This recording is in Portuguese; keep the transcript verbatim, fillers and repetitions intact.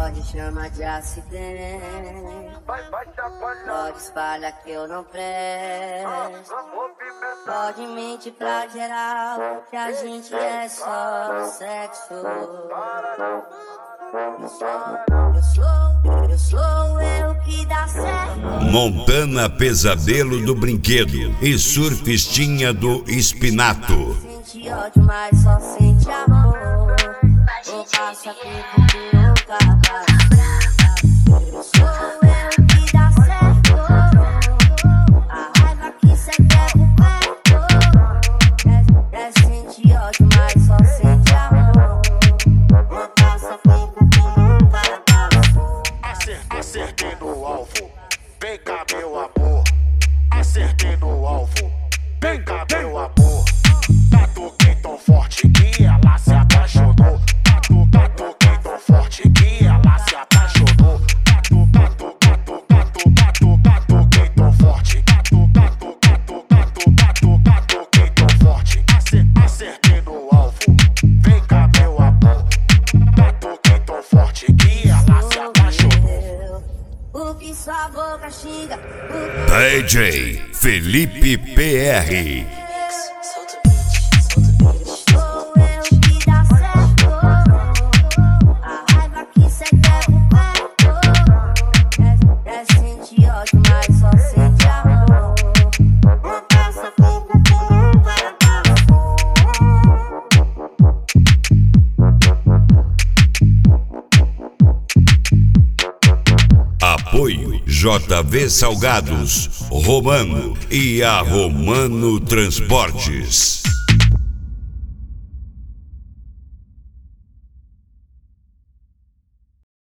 pode chamar de acidente. Pode espalhar que eu não presto. Pode mentir pra geral que a gente é só sexo. Eu sou, eu sou eu que dá certo. Montana Pesadelo do Brinquedo e Surfistinha do Espinato. Sente ódio, mas só sente amor. Ou passa tempo que nunca passa. Eu sou eu que dá certo. A raiva que cê quer pro perto. É, é sente ódio, mas só sente amor. Ou passa tempo que nunca passa. Acertei no alvo, vem cá meu amor. Acertei no alvo, vem cá meu amor. Tatuquei tão forte que ela se apaixonou. Tatu, tatuquei tão forte que ela se apaixonou. Tatu, tatu, tatu, tatu, tatu, tatuquei tão forte. Tatu, tatu, tatu, tatu, tatu, tatuquei tão forte. Acertei no alvo, vem cá meu amor. Tatuquei tão forte que ela se apaixonou. O que sua boca xinga. D J Felipe P R. Sou eu que dá certo. A raiva que cê quer pro perto. É, é sente ódio, mas só sente amor. Não passa tempo que nunca Apoio J V Salgados, Romano e a Romano Transportes.